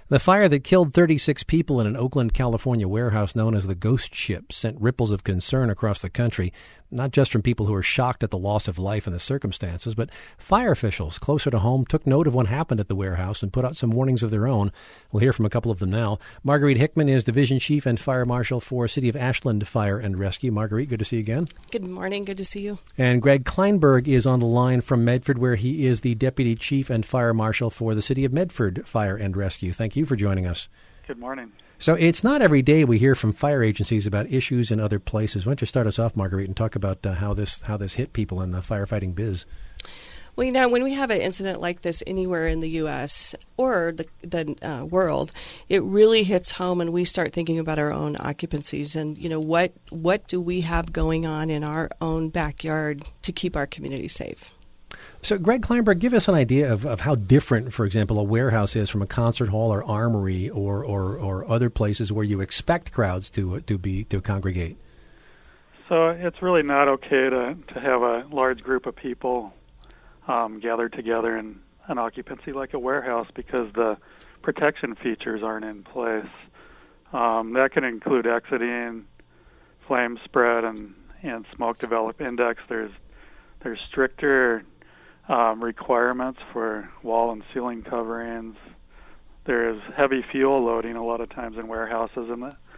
The fire that killed 36 people in an Oakland, California warehouse known as the Ghost Ship sent ripples of concern across the country, not just from people who were shocked at the loss of life and the circumstances, but fire officials closer to home took note of what happened at the warehouse and put out some warnings of their own. We'll hear from a couple of them now. Marguerite Hickman is Division Chief and Fire Marshal for City of Ashland Fire and Rescue. Marguerite, good to see you again. Good morning. Good to see you. And Greg Kleinberg is on the line from Medford, where he is the Deputy Chief and Fire Marshal for the City of Medford Fire and Rescue. Thank you for joining us. Good morning. So it's not every day we hear from fire agencies about issues in other places. Why don't you start us off, Marguerite, and talk about how this hit people in the firefighting biz? Well, when we have an incident like this anywhere in the U.S. or the world, it really hits home, and we start thinking about our own occupancies and, what do we have going on in our own backyard to keep our community safe. So, Greg Kleinberg, give us an idea of how different, for example, a warehouse is from a concert hall or armory or other places where you expect crowds to congregate. So it's really not okay to have a large group of people gathered together in an occupancy like a warehouse because the protection features aren't in place. That can include exiting, flame spread, and smoke develop index. There's stricter requirements for wall and ceiling coverings. There is heavy fuel loading a lot of times in warehouses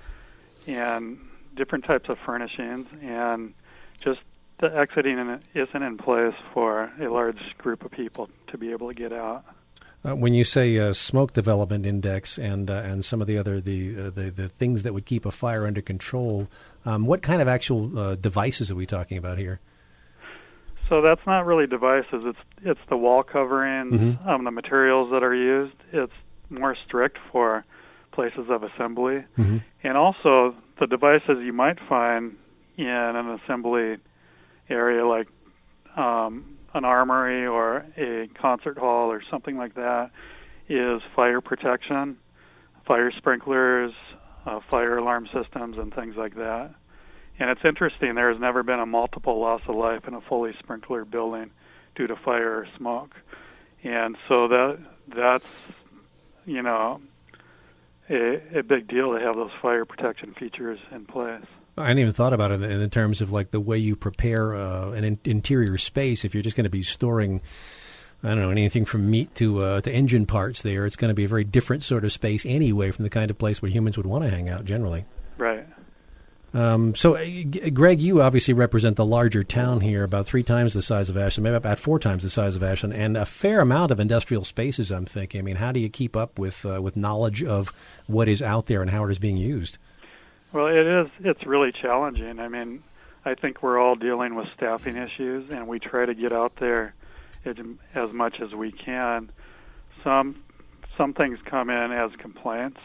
and different types of furnishings, and just the exiting isn't in place for a large group of people to be able to get out. When you say smoke development index and some of the other the things that would keep a fire under control, what kind of actual devices are we talking about here? So that's not really devices. It's the wall coverings, the materials that are used. It's more strict for places of assembly. And also the devices you might find in an assembly area like an armory or a concert hall or something like that is fire protection, fire sprinklers, fire alarm systems, and things like that. And it's interesting, there has never been a multiple loss of life in a fully sprinklered building due to fire or smoke. And so that's a big deal to have those fire protection features in place. I hadn't even thought about it in terms of like the way you prepare an interior space. If you're just going to be storing, I don't know, anything from meat to engine parts there, it's going to be a very different sort of space anyway from the kind of place where humans would want to hang out generally. Right. So, Greg, you obviously represent the larger town here, about 3 times the size of Ashland, maybe about 4 times the size of Ashland, and a fair amount of industrial spaces, I'm thinking. I mean, how do you keep up with knowledge of what is out there and how it is being used? Well, it's really challenging. I mean, I think we're all dealing with staffing issues, and we try to get out there as much as we can. Some things come in as complaints.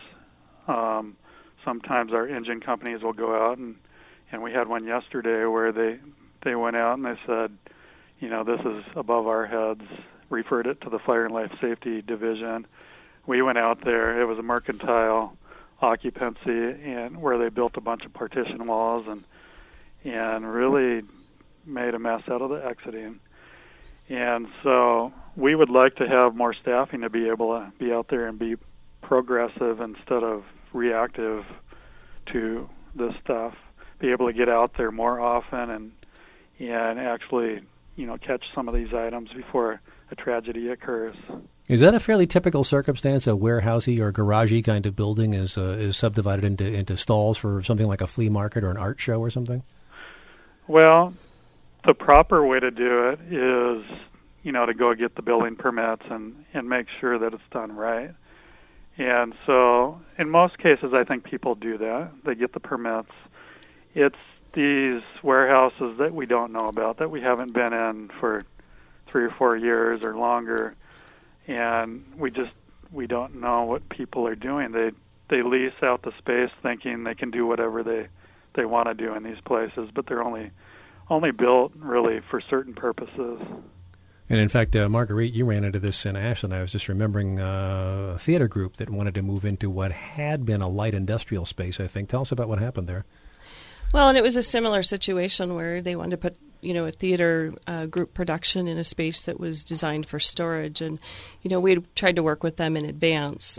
Sometimes our engine companies will go out, and we had one yesterday where they went out and they said, this is above our heads, referred it to the Fire and Life Safety Division. We went out there. It was a mercantile occupancy, and where they built a bunch of partition walls and really made a mess out of the exiting. And so we would like to have more staffing to be able to be out there and be progressive instead of reactive to this stuff, be able to get out there more often and actually, catch some of these items before a tragedy occurs. Is that a fairly typical circumstance? A warehousey or garagey kind of building is subdivided into stalls for something like a flea market or an art show or something? Well, the proper way to do it is, to go get the building permits and make sure that it's done right. And so in most cases, I think people do that. They get the permits. It's these warehouses that we don't know about, that we haven't been in for 3 or 4 years or longer, and we don't know what people are doing. They lease out the space thinking they can do whatever they want to do in these places, but they're only built really for certain purposes. And in fact, Marguerite, you ran into this in Ashland. I was just remembering a theater group that wanted to move into what had been a light industrial space, I think. Tell us about what happened there. Well, and it was a similar situation where they wanted to put a theater group production in a space that was designed for storage. And, we had tried to work with them in advance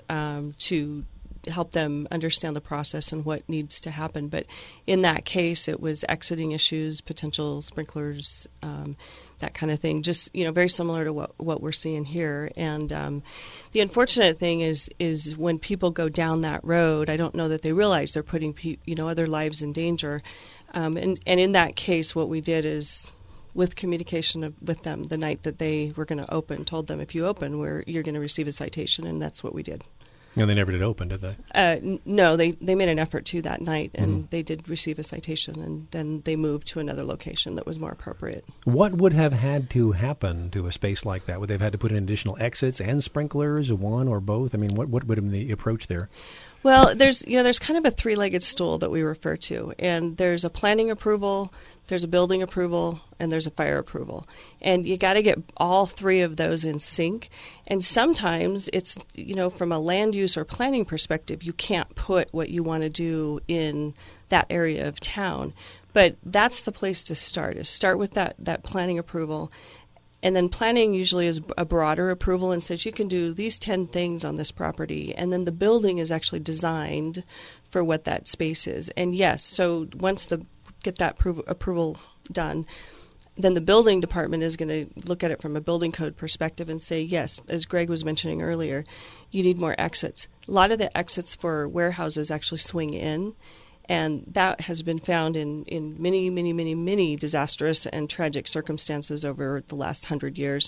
to help them understand the process and what needs to happen. But in that case, it was exiting issues, potential sprinklers, that kind of thing, just, very similar to what we're seeing here. And the unfortunate thing is when people go down that road, I don't know that they realize they're putting, other lives in danger. And in that case, what we did is, with communication with them the night that they were going to open, told them, if you open, you're going to receive a citation, and that's what we did. And they never did open, did they? No, they made an effort to that night, and they did receive a citation, and then they moved to another location that was more appropriate. What would have had to happen to a space like that? Would they have had to put in additional exits and sprinklers, one or both? I mean, what would have been the approach there? Well, there's kind of a three-legged stool that we refer to, and there's a planning approval, there's a building approval, and there's a fire approval. And you got to get all three of those in sync. And sometimes it's, from a land use or planning perspective, you can't put what you want to do in that area of town. But that's the place to start, is start with that planning approval. And then planning usually is a broader approval and says you can do these 10 things on this property. And then the building is actually designed for what that space is. And yes, so once get that approval done, then the building department is going to look at it from a building code perspective and say, yes, as Greg was mentioning earlier, you need more exits. A lot of the exits for warehouses actually swing in. And that has been found in many, many, many, many disastrous and tragic circumstances over the last 100 years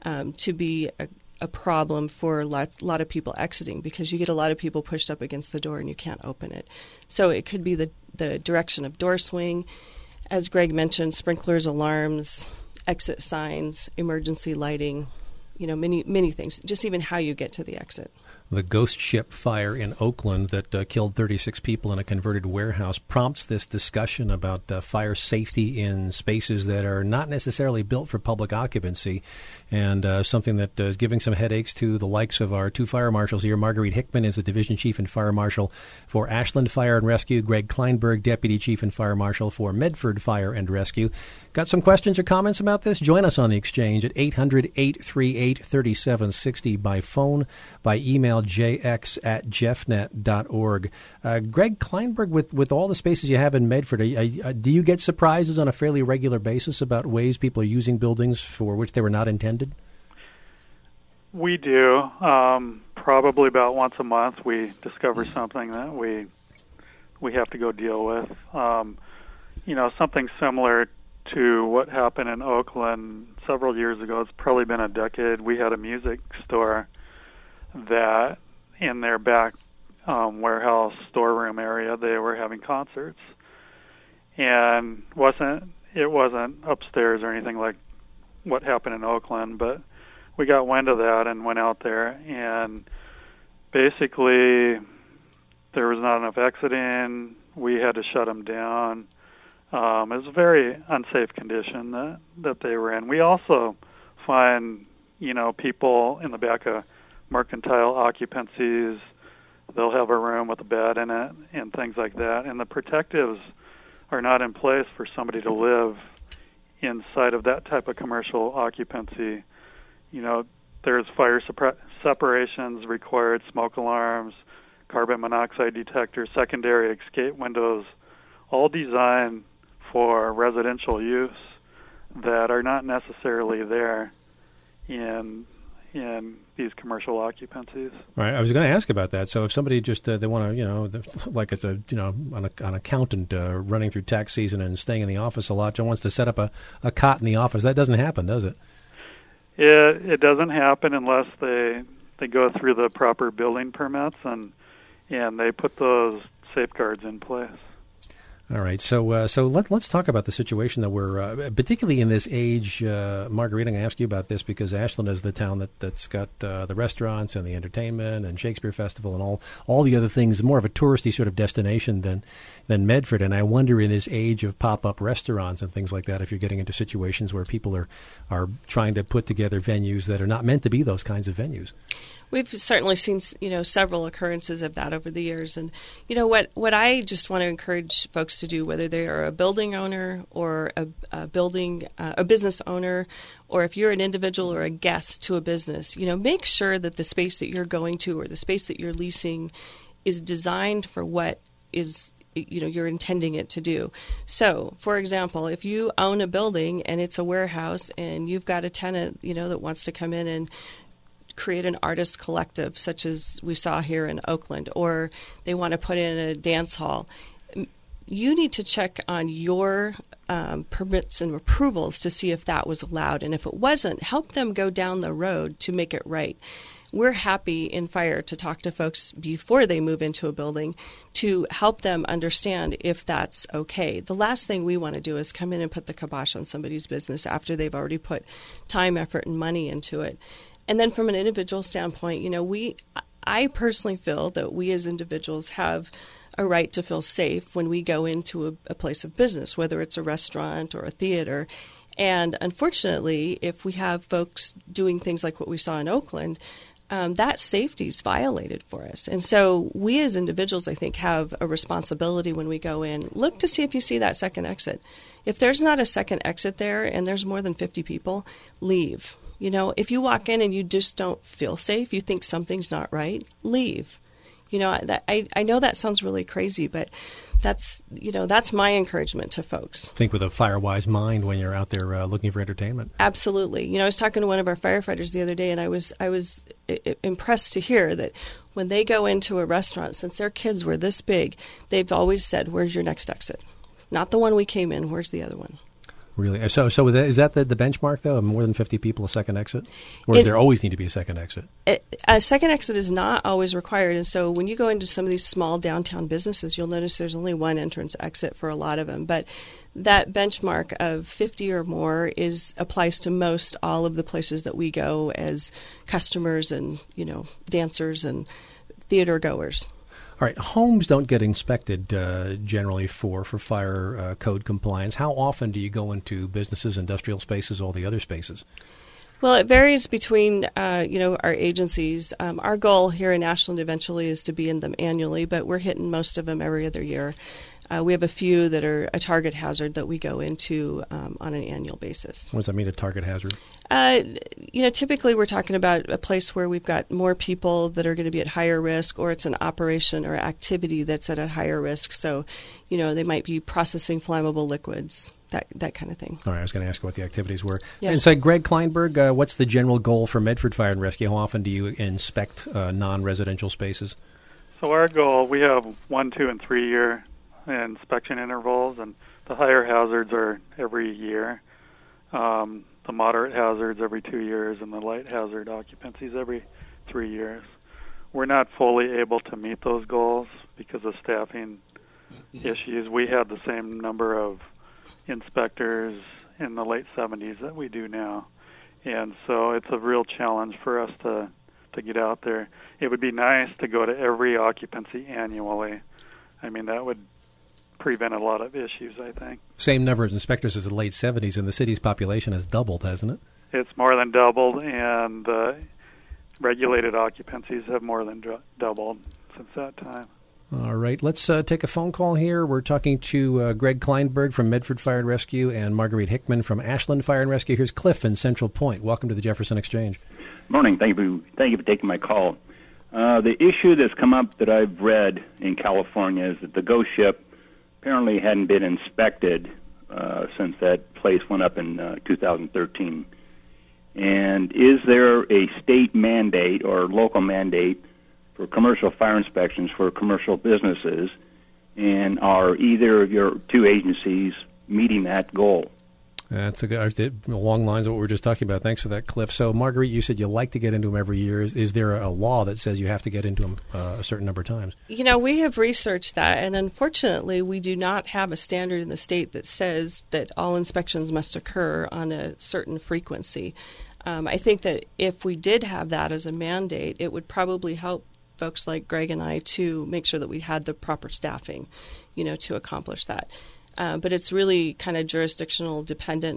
to be a problem for a lot of people exiting, because you get a lot of people pushed up against the door and you can't open it. So it could be the direction of door swing. As Greg mentioned, sprinklers, alarms, exit signs, emergency lighting, many, many things, just even how you get to the exit. The Ghost Ship fire in Oakland that killed 36 people in a converted warehouse prompts this discussion about fire safety in spaces that are not necessarily built for public occupancy, and something that is giving some headaches to the likes of our two fire marshals here. Marguerite Hickman is the Division Chief and Fire Marshal for Ashland Fire and Rescue. Greg Kleinberg, Deputy Chief and Fire Marshal for Medford Fire and Rescue. Got some questions or comments about this? Join us on the exchange at 800-838-3760 by phone, by email, jx@jeffnet.org. Greg Kleinberg, with all the spaces you have in Medford, do you get surprises on a fairly regular basis about ways people are using buildings for which they were not intended? We do. Probably about once a month we discover something that we have to go deal with. Something similar to what happened in Oakland several years ago. It's probably been a decade. We had a music store that in their back warehouse storeroom area they were having concerts, and it wasn't upstairs or anything like what happened in Oakland, but we got wind of that and went out there, and basically there was not enough exiting. We had to shut them down. It was a very unsafe condition that they were in. We also find, people in the back of mercantile occupancies, they'll have a room with a bed in it and things like that. And the protectives are not in place for somebody to live inside of that type of commercial occupancy. There's fire separations required, smoke alarms, carbon monoxide detectors, secondary escape windows, all designed for residential use that are not necessarily there in these commercial occupancies. Right. I was going to ask about that. So if somebody just they want to, like it's an accountant running through tax season and staying in the office a lot, just wants to set up a cot in the office, that doesn't happen, does it? It doesn't happen unless they go through the proper building permits and they put those safeguards in place. All right, so let's talk about the situation that we're, particularly in this age. Marguerite, I'm going to ask you about this because Ashland is the town that's got the restaurants and the entertainment and Shakespeare Festival and all the other things, more of a touristy sort of destination than Medford. And I wonder, in this age of pop-up restaurants and things like that, if you're getting into situations where people are trying to put together venues that are not meant to be those kinds of venues. We've certainly seen, several occurrences of that over the years. And, what I just want to encourage folks to do, whether they are a building owner or a business owner, or if you're an individual or a guest to a business, make sure that the space that you're going to or the space that you're leasing is designed for what is you're intending it to do. So, for example, if you own a building and it's a warehouse and you've got a tenant, that wants to come in and create an artist collective, such as we saw here in Oakland, or they want to put in a dance hall, you need to check on your permits and approvals to see if that was allowed. And if it wasn't, help them go down the road to make it right. We're happy in Fire to talk to folks before they move into a building to help them understand if that's okay. The last thing we want to do is come in and put the kibosh on somebody's business after they've already put time, effort, and money into it. And then from an individual standpoint, I personally feel that we as individuals have a right to feel safe when we go into a place of business, whether it's a restaurant or a theater. And unfortunately, if we have folks doing things like what we saw in Oakland, that safety is violated for us. And so we as individuals, I think, have a responsibility when we go in. Look to see if you see that second exit. If there's not a second exit there and there's more than 50 people, leave. If you walk in and you just don't feel safe, you think something's not right, leave. I know that sounds really crazy, but that's my encouragement to folks. Think with a fire-wise mind when you're out there looking for entertainment. Absolutely. I was talking to one of our firefighters the other day, and I was impressed to hear that when they go into a restaurant, since their kids were this big, they've always said, "Where's your next exit? Not the one we came in. Where's the other one?" Really? So is that the benchmark, though, of more than 50 people, a second exit? Or does there always need to be a second exit? A second exit is not always required. And so when you go into some of these small downtown businesses, you'll notice there's only one entrance exit for a lot of them. But that benchmark of 50 or more applies to most all of the places that we go as customers and, dancers and theater goers. All right, homes don't get inspected generally for fire code compliance. How often do you go into businesses, industrial spaces, all the other spaces? Well, it varies between, our agencies. Our goal here in Ashland eventually is to be in them annually, but we're hitting most of them every other year. We have a few that are a target hazard that we go into on an annual basis. What does that mean, a target hazard? Typically we're talking about a place where we've got more people that are going to be at higher risk, or it's an operation or activity that's at a higher risk. So, they might be processing flammable liquids, that kind of thing. All right, I was going to ask what the activities were. Yeah. And so, Greg Kleinberg, what's the general goal for Medford Fire and Rescue? How often do you inspect non-residential spaces? So our goal, we have 1, 2, and 3 year inspection intervals, and the higher hazards are every year. The moderate hazards every 2 years, and the light hazard occupancies every 3 years. We're not fully able to meet those goals because of staffing issues. We had the same number of inspectors in the late 70s that we do now. And so it's a real challenge for us to get out there. It would be nice to go to every occupancy annually. I mean, that would prevent a lot of issues, I think. Same number of inspectors as the late 70s, and the city's population has doubled, hasn't it? It's more than doubled, and regulated occupancies have more than doubled since that time. All right, let's take a phone call here. We're talking to Greg Kleinberg from Medford Fire and Rescue and Marguerite Hickman from Ashland Fire and Rescue. Here's Cliff in Central Point. Welcome to the Jefferson Exchange. Morning. Thank you for taking my call. The issue that's come up that I've read in California is that the ghost ship apparently hadn't been inspected since that place went up in 2013. And is there a state mandate or local mandate for commercial fire inspections for commercial businesses? And are either of your two agencies meeting that goal? That's along the lines of what we were just talking about. Thanks for that, Cliff. So, Marguerite, you said you like to get into them every year. Is there a law that says you have to get into them a certain number of times? We have researched that, and unfortunately, we do not have a standard in the state that says that all inspections must occur on a certain frequency. I think that if we did have that as a mandate, it would probably help folks like Greg and I to make sure that we had the proper staffing, to accomplish that. But it's really kind of jurisdictional dependent.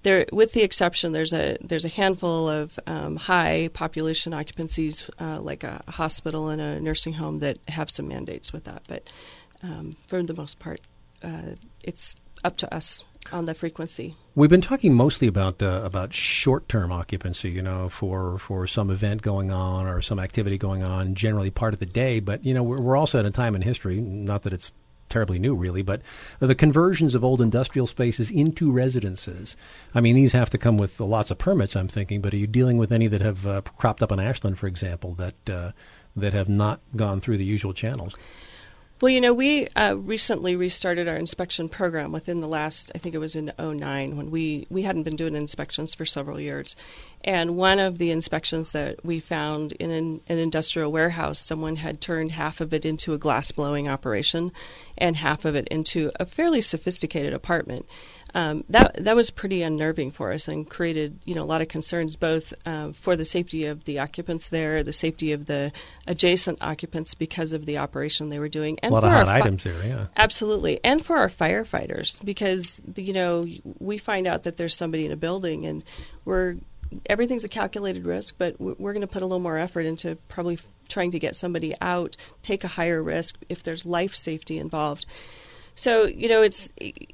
there, with the exception, there's a handful of high population occupancies, like a hospital and a nursing home, that have some mandates with that. But for the most part, it's up to us on the frequency. We've been talking mostly about short-term occupancy, for some event going on or some activity going on, generally part of the day. But we're also at a time in history, not that it's terribly new, really, but the conversions of old industrial spaces into residences. I mean, these have to come with lots of permits, I'm thinking. But are you dealing with any that have cropped up on Ashland, for example, that have not gone through the usual channels? Well, we recently restarted our inspection program within the last, I think it was in 2009, when we hadn't been doing inspections for several years. And one of the inspections that we found in an industrial warehouse, someone had turned half of it into a glass blowing operation and half of it into a fairly sophisticated apartment. That was pretty unnerving for us and created, a lot of concerns, both for the safety of the occupants there, the safety of the adjacent occupants because of the operation they were doing, and a lot of hot items there, yeah, absolutely, and for our firefighters, because we find out that there's somebody in a building and everything's a calculated risk, but we're going to put a little more effort into probably trying to get somebody out, take a higher risk if there's life safety involved. So it's.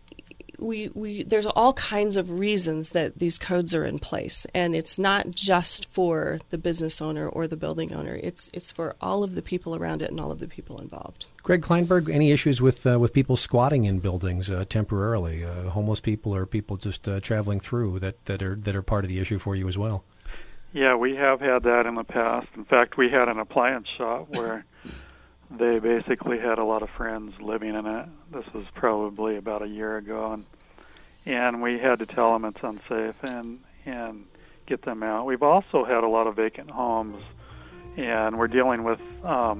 There's all kinds of reasons that these codes are in place, and it's not just for the business owner or the building owner. It's for all of the people around it and all of the people involved. Greg Kleinberg, any issues with people squatting in buildings temporarily, homeless people or people just traveling through that are part of the issue for you as well? Yeah, we have had that in the past. In fact, we had an appliance shop where they basically had a lot of friends living in it. This was probably about a year ago, and we had to tell them it's unsafe and get them out. We've also had a lot of vacant homes, and we're dealing with a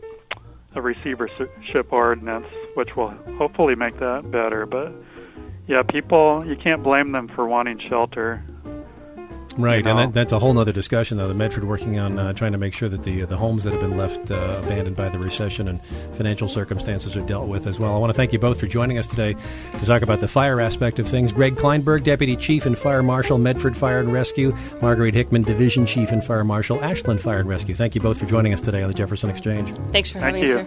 receivership ordinance, which will hopefully make that better. But yeah, people, you can't blame them for wanting shelter. Right, and that's a whole other discussion, though. The Medford working on trying to make sure that the homes that have been left abandoned by the recession and financial circumstances are dealt with as well. I want to thank you both for joining us today to talk about the fire aspect of things. Greg Kleinberg, Deputy Chief and Fire Marshal, Medford Fire and Rescue. Marguerite Hickman, Division Chief and Fire Marshal, Ashland Fire and Rescue. Thank you both for joining us today on the Jefferson Exchange. Thanks for having us here.